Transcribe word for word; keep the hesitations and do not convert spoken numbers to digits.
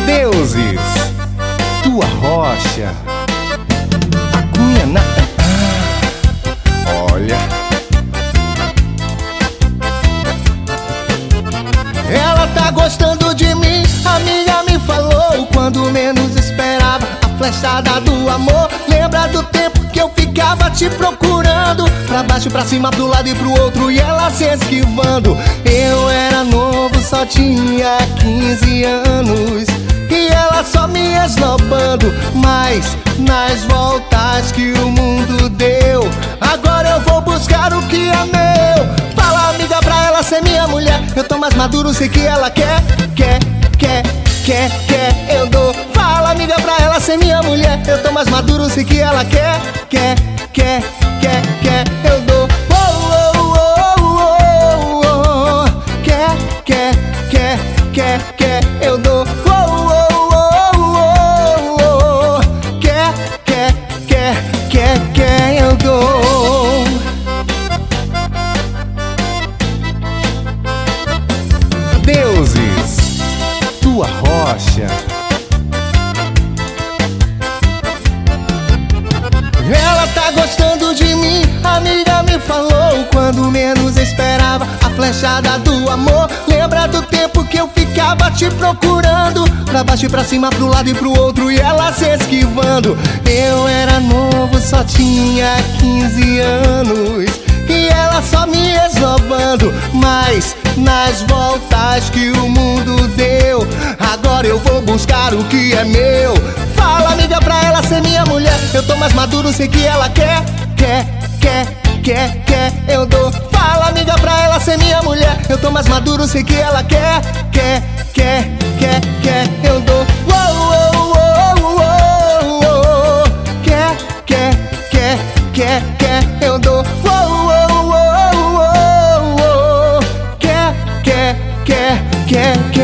Deuses, tua rocha. A Cunha na... Ah, olha. Ela tá gostando de mim, a amiga me falou quando menos esperava. A flechada do amor, lembra do tempo que eu ficava te procurando, pra baixo, pra cima, pro lado e pro outro, e ela se esquivando. Eu era novo, só tinha quinze anos, e ela só me esnobando. Mas nas voltas que o mundo deu, agora eu vou buscar o que é meu. Fala, amiga, pra ela ser minha mulher. Eu tô mais maduro, sei que ela quer, quer, quer, quer, quer, eu dou. Fala, amiga, pra ela ser minha mulher. Eu tô mais maduro, sei que ela quer, quer, quer, quer, quer, eu dou. Oh, oh, oh, oh, oh, oh. Quer, quer, quer, quer, quer, eu dou. Oh, oh, oh, oh, oh, oh. Quer, quer, quer, quer, quer, eu dou. Deuses, tua rocha. Ela tá gostando de mim, a amiga me falou quando menos esperava. A flechada do amor, lembra do tempo que eu ficava te procurando, pra baixo e pra cima, pro lado e pro outro, e ela se esquivando. Eu era novo, só tinha quinze anos, e ela só me esnobando. Mas nas voltas que o mundo deu, agora eu vou buscar o que é meu. Fala, amiga, pra ela ser minha mulher. Eu tô mais maduro, sei que ela quer, quer, quer, quer, quer, eu dou. Fala, amiga, pra ela ser minha mulher. Eu tô mais maduro, sei que ela quer, quer, quer, quer, quer, eu dou. Uou, uou, uou, uou, uou. Quer, quer, quer, quer, quer, eu dou. Uou, uou, uou, uou, uou. Quer, quer, quer, quer, quer.